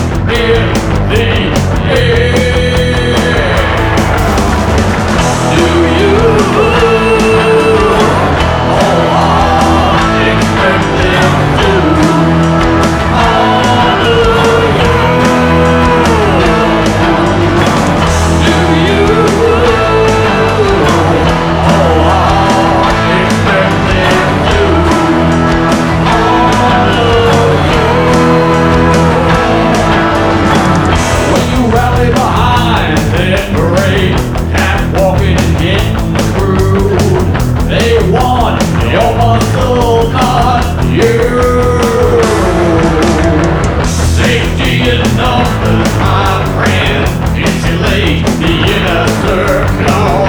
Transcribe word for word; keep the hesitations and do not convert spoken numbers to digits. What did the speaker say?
in the air. Do you all expect them to honor you? Do you all expect them to honor you? When you rally behind that parade, half walking and getting through, they want your muscle, not you. Safety in numbers, my friend, insulate the inner circle.